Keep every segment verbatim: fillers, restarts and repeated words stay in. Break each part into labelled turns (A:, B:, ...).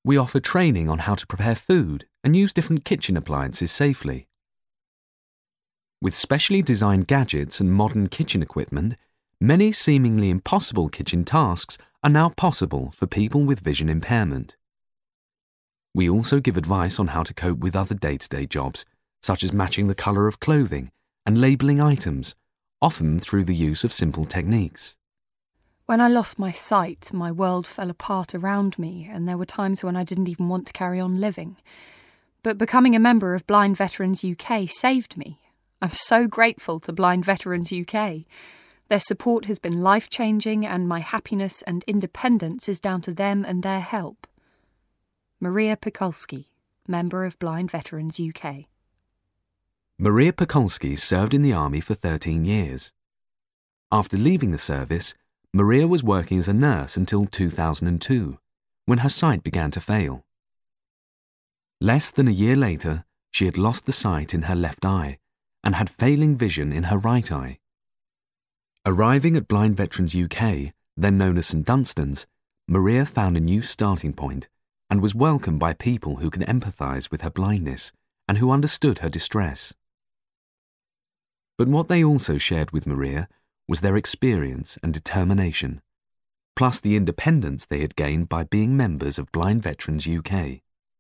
A: We offer training on how to prepare food and use different kitchen appliances safely. With specially designed gadgets and modern kitchen equipment, many seemingly impossible kitchen tasks are now possible for people with vision impairment. We also give advice on how to cope with other day-to-day jobs, such as matching the colour of clothing and labelling items, often through the use of simple techniques.
B: When I lost my sight, my world fell apart around me, and there were times when I didn't even want to carry on living. But becoming a member of Blind Veterans U K saved me. I'm so grateful to Blind Veterans U K. Their support has been life-changing, and my happiness and independence is down to them and their help. Maria Pekulski, member of Blind Veterans U K.
A: Maria Pekulski served in the army for thirteen years. After leaving the service, Maria was working as a nurse until two thousand two, when her sight began to fail. Less than a year later, she had lost the sight in her left eye and had failing vision in her right eye. Arriving at Blind Veterans U K, then known as St Dunstan's, Maria found a new starting point and was welcomed by people who could empathise with her blindness and who understood her distress. But what they also shared with Maria was their experience and determination, plus the independence they had gained by being members of Blind Veterans U K.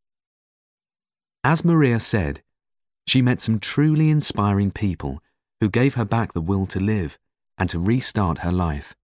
A: As Maria said, she met some truly inspiring people who gave her back the will to live and to restart her life.